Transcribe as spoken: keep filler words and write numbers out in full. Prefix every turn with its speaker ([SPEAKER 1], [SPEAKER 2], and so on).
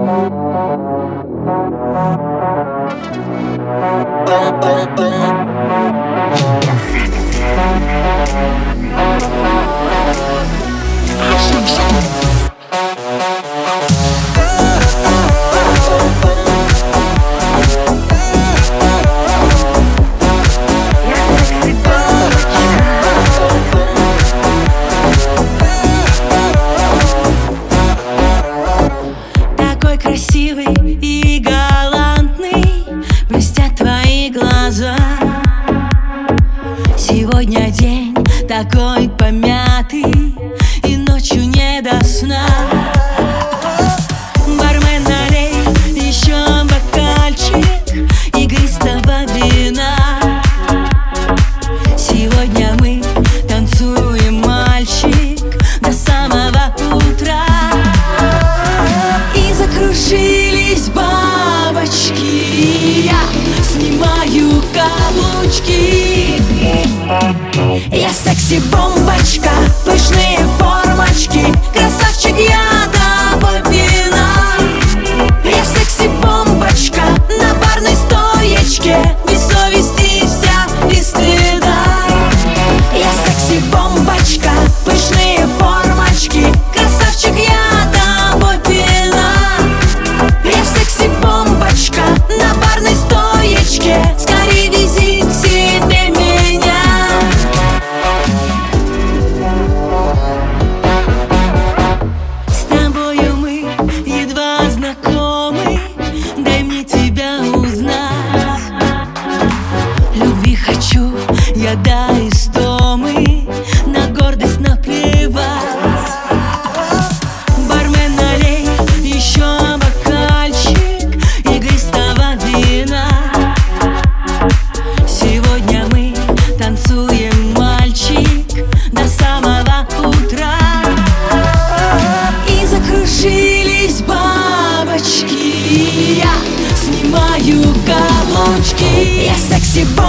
[SPEAKER 1] Красивый и галантный, блестят твои глаза. Сегодня день такой помятый, и ночью не до сна. Бармен, налей еще бокальчик игристого вина. Сегодня мы танцуем, мальчик, до самого утра. Закружились бабочки, я снимаю каблучки. Я секси-бомбочка, пышные формочки, красавчик, я тобой пьяна. Я секси-бомбочка на барной стоечке, без совести вся и стыда. Я секси-бомбочка, пышные формочки, красавчик, я тобой пьяна. Я секси-бомбочка на барной стоечке, скорее вези к себе меня. С тобою мы едва знакомы, дай мне тебя узнать. Любви хочу я до истомы, на гордость наплевать. Бармен, налей еще игристого вина. Сегодня мы танцуем, мальчик, до самого утра. И закружились бабочки, я снимаю каблучки. Я секси-бомбочка.